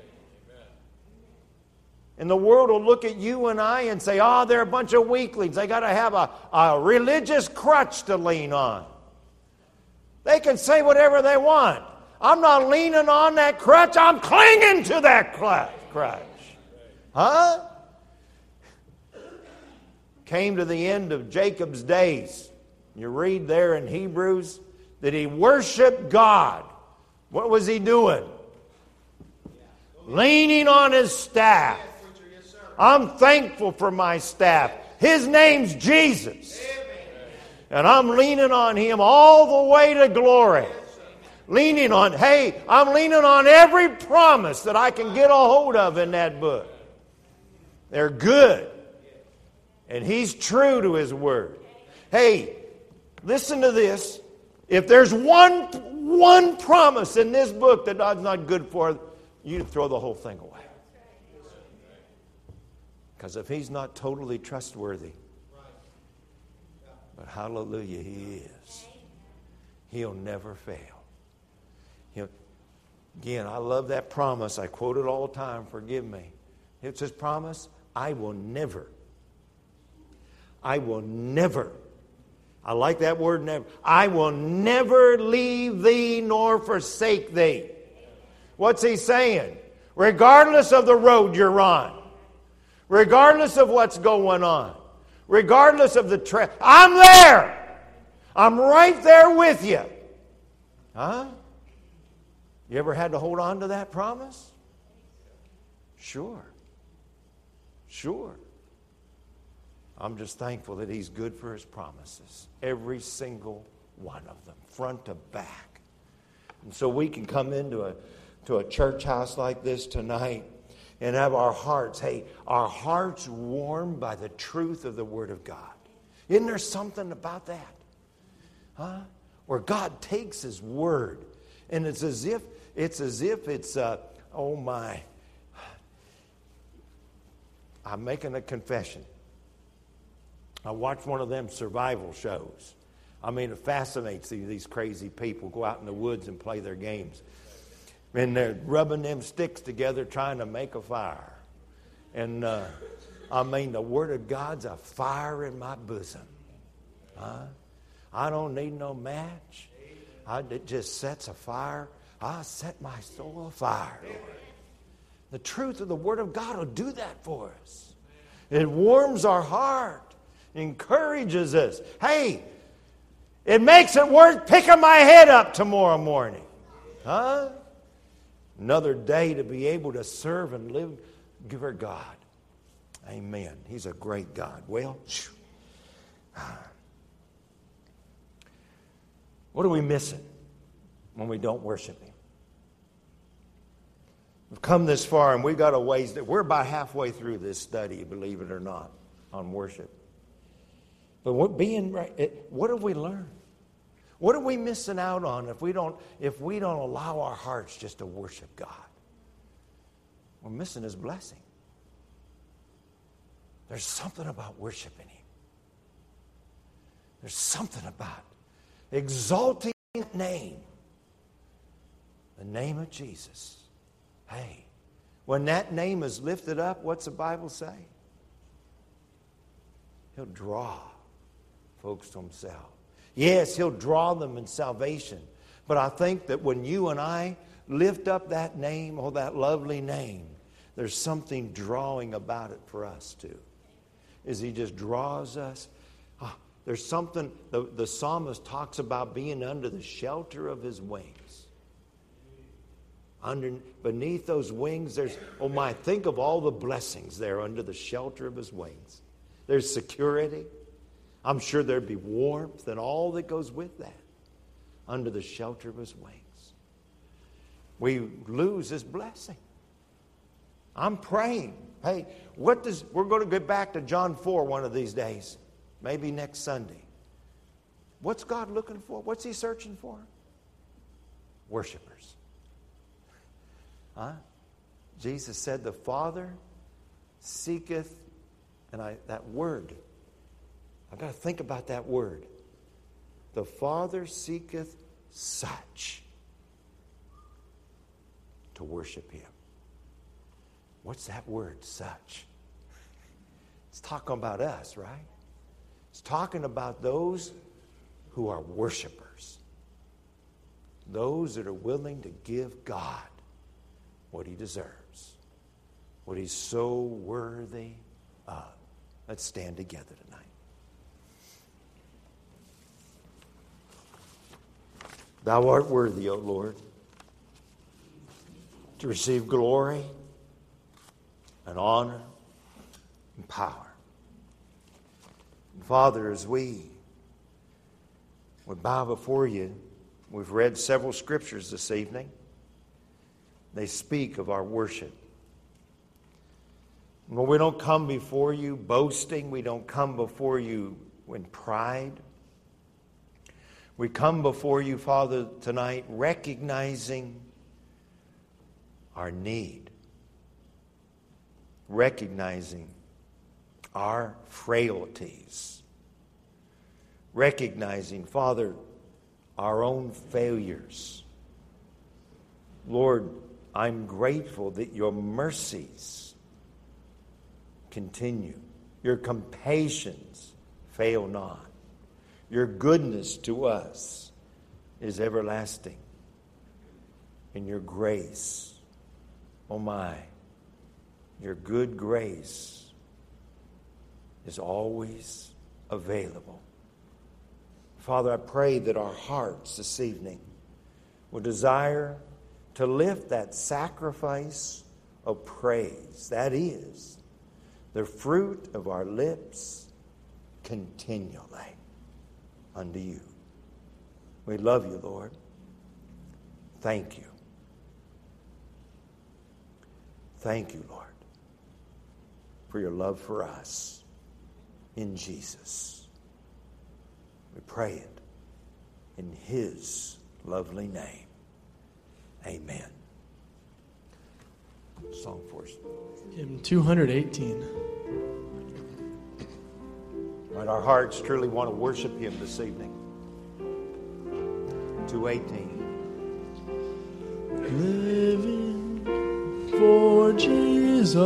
And the world will look at you and I and say, they're a bunch of weaklings. They got to have a religious crutch to lean on. They can say whatever they want. I'm not leaning on that crutch. I'm clinging to that crutch. Huh? Came to the end of Jacob's days. You read there in Hebrews that he worshiped God. What was he doing? Leaning on his staff. I'm thankful for my staff. His name's Jesus. And I'm leaning on Him all the way to glory. I'm leaning on every promise that I can get a hold of in that book. They're good. And He's true to His word. Hey, listen to this. If there's one promise in this book that God's not good for, you throw the whole thing away. Because if he's not totally trustworthy, but hallelujah, he is. He'll never fail. Again, I love that promise. I quote it all the time. Forgive me. It's his promise. I will never. I like that word never. I will never leave thee nor forsake thee. What's he saying? Regardless of the road you're on, regardless of what's going on, regardless of the I'm there. I'm right there with you. Huh? You ever had to hold on to that promise? Sure. I'm just thankful that he's good for his promises. Every single one of them, front to back. And so we can come into a church house like this tonight and have our hearts warmed by the truth of the Word of God. Isn't there something about that? Huh? Where God takes His Word, and it's as if it's oh my. I'm making a confession. I watched one of them survival shows. I mean, it fascinates these crazy people go out in the woods and play their games. And they're rubbing them sticks together trying to make a fire. And I mean, the Word of God's a fire in my bosom. I don't need no match. It just sets a fire. I set my soul afire, Lord. The truth of the Word of God will do that for us. It warms our heart, encourages us. Hey, it makes it worth picking my head up tomorrow morning. Huh? Another day to be able to serve and live for God. Amen. He's a great God. Well, what are we missing when we don't worship Him? We've come this far and we've got a ways that we're about halfway through this study, believe it or not, on worship. But what have we learned? What are we missing out on if we don't allow our hearts just to worship God? We're missing His blessing. There's something about worshiping Him. There's something about exalting His name. The name of Jesus. Hey, when that name is lifted up, what's the Bible say? He'll draw folks to Himself. Yes, He'll draw them in salvation. But I think that when you and I lift up that name, oh, that lovely name, there's something drawing about it for us too. Is He just draws us. There's something, the psalmist talks about being under the shelter of His wings. Beneath those wings, think of all the blessings there under the shelter of His wings. There's security. I'm sure there'd be warmth and all that goes with that under the shelter of His wings. We lose His blessing. I'm praying. Hey, we're going to get back to John 4 one of these days. Maybe next Sunday. What's God looking for? What's He searching for? Worshipers. Jesus said the Father seeketh, and that word, I've got to think about that word. The Father seeketh such to worship Him. What's that word, such? It's talking about us, right? It's talking about those who are worshipers. Those that are willing to give God what He deserves, what He's so worthy of. Let's stand together tonight. Thou art worthy, O Lord, to receive glory and honor and power. And Father, as we would bow before You, we've read several scriptures this evening. They speak of our worship. When we don't come before You boasting, we don't come before You in pride. We come before You, Father, tonight recognizing our need, recognizing our frailties, recognizing, Father, our own failures. Lord, I'm grateful that your mercies continue. Your compassions fail not. Your goodness to us is everlasting. And your grace, oh my, your good grace is always available. Father, I pray that our hearts this evening will desire to lift that sacrifice of praise. That is the fruit of our lips continually unto you. We love you, Lord. Thank you. Thank you, Lord, for your love for us in Jesus. We pray it in his lovely name. Amen. Song for us. Hymn 218. Right, our hearts truly want to worship him this evening. 218. Living for Jesus,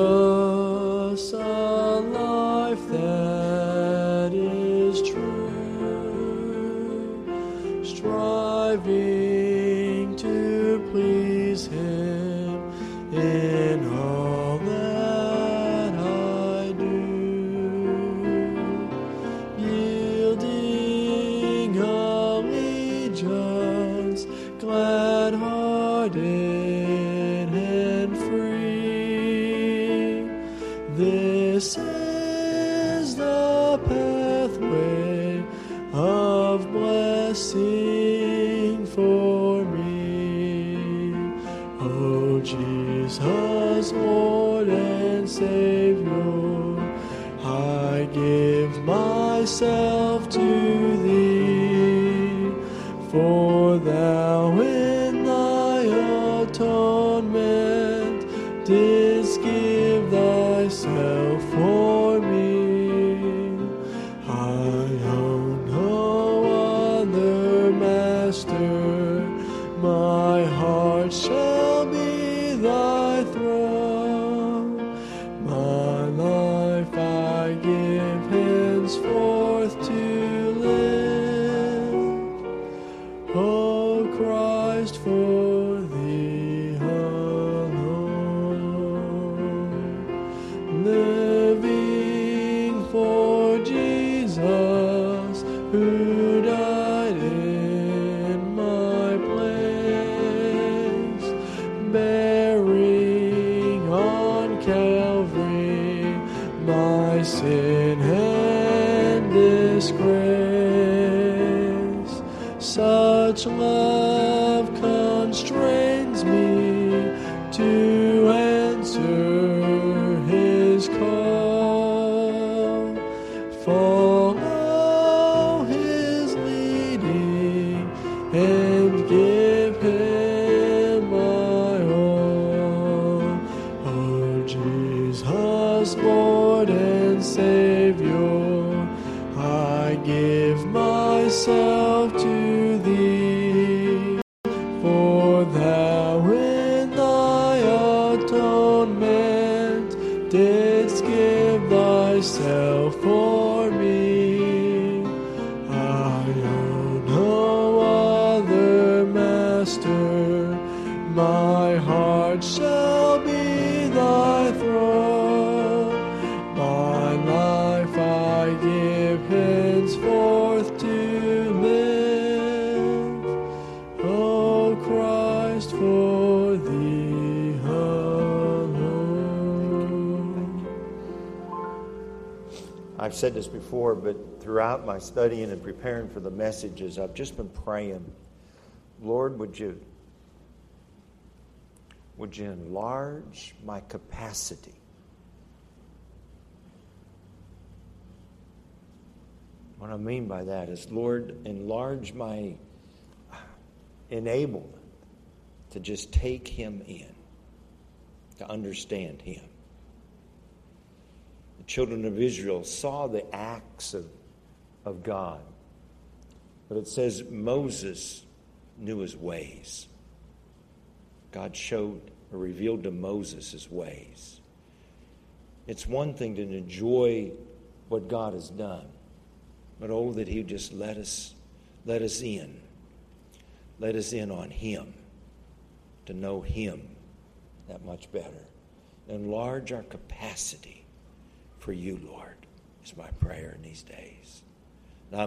a life that is true, striving to please him in all that I do, yielding allegiance, glad-hearted and free. This is the pathway of blessing for me. Oh, Jesus, Lord and Savior, I give myself to thee, for thou in thy atonement didst give thyself for me. I own no other master, my heart shall be thy throne. My life I give henceforth to live, O Christ, for thee alone. Living for Jesus, who died in my place, bearing on Calvary my sin and disgrace. Such love constrains me to answer his call. Follow his leading and give him my all. Oh, Jesus, Lord and Savior, I give myself to thee, for thou in thy atonement didst give thyself for me. I own no other master, my heart shall be thy throne. My life I give henceforth to live, O Christ, for thee alone. I've said this before, but throughout my studying and preparing for the messages, I've just been praying, Lord, would you enlarge my capacity? What I mean by that is, Lord, enlarge my enablement to just take him in, to understand him. The children of Israel saw the acts of God. But it says Moses knew his ways. God showed or revealed to Moses his ways. It's one thing to enjoy what God has done, but oh, that he would just let us in. Let us in on him, to know him that much better. Enlarge our capacity for you, Lord, is my prayer in these days. And I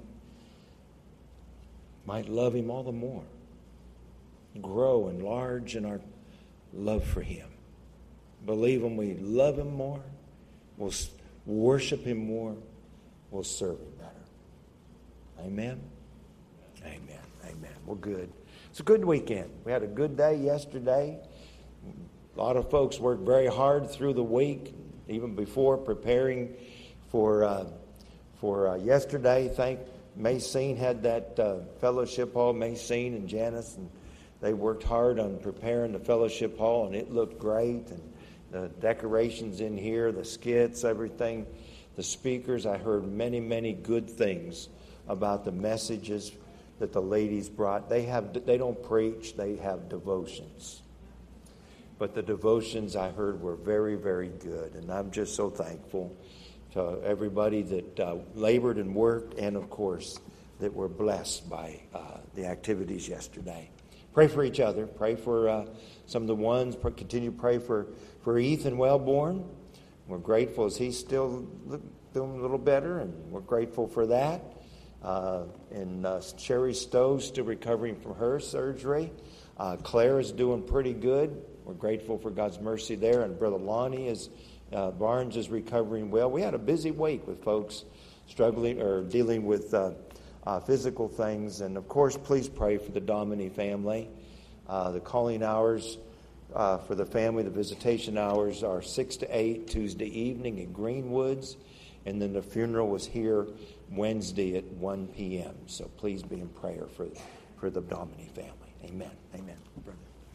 might love him all the more. Grow, enlarge in our love for him. Believe when we love him more, we'll worship him more, we'll serve him better. Amen? Amen. Amen. Well, good. It's a good weekend. We had a good day yesterday. A lot of folks worked very hard through the week, even before preparing for yesterday. Thank Maycene had that fellowship hall, Maycene and Janice, and they worked hard on preparing the fellowship hall, and it looked great. And the decorations in here, the skits, everything, the speakers. I heard many, many good things about the messages that the ladies brought. They don't preach, they have devotions. But the devotions I heard were very, very good. And I'm just so thankful to everybody that labored and worked, and of course that were blessed by the activities yesterday. Pray for each other. Pray for some of the ones. Continue to pray for Ethan Wellborn. We're grateful as he's still doing a little better, and we're grateful for that. And Sherry Stowe's still recovering from her surgery. Claire is doing pretty good. We're grateful for God's mercy there. And Brother Lonnie Barnes is recovering well. We had a busy week with folks struggling or dealing with physical things. And, of course, please pray for the Domini family. The calling hours for the family, the visitation hours are 6 to 8 Tuesday evening in Greenwoods. And then the funeral was here Wednesday at 1 p.m. So please be in prayer for the Domini family. Amen. Amen. Brother.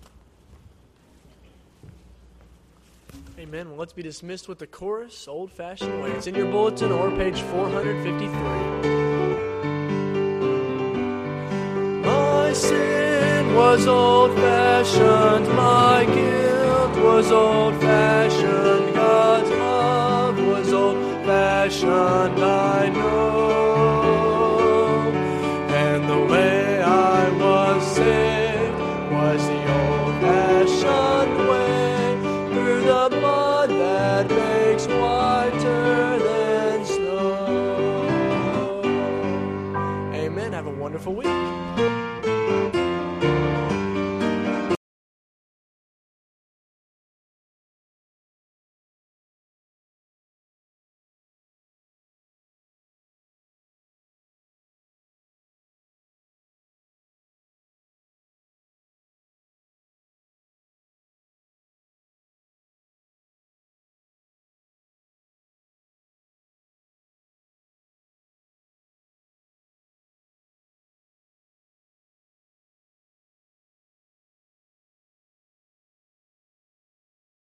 Amen. Well, let's be dismissed with the chorus, Old Fashioned Way. It's in your bulletin or page 453. My sin was old-fashioned, my guilt was old-fashioned, God's love was old-fashioned, I know.